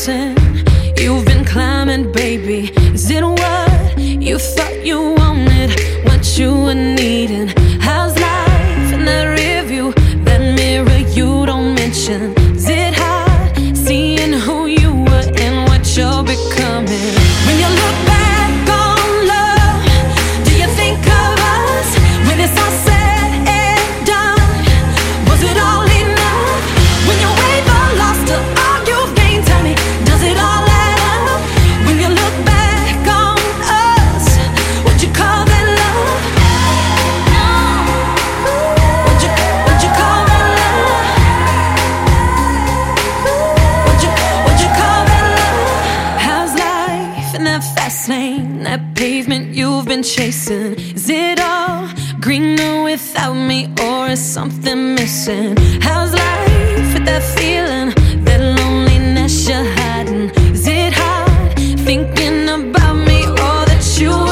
mountain you've been climbing, baby? Is it what you thought you wanted, what you were needing? How's life in that review, that mirror you don't mention? Is it hard seeing who you were and what you're becoming? When you look back on love, do you think of us when it's all said and done? Was it all enough? When you weigh the loss to all you've gained, tell me, does it all add up? When you look back on us, would you call that love? Would you call that love? Would you call that love? How's life in that fast lane, that pavement you've been chasing? Is it all greener without me, or is something missing? How's life with that feeling, that loneliness you're hiding? Is it hard thinking about me, or that you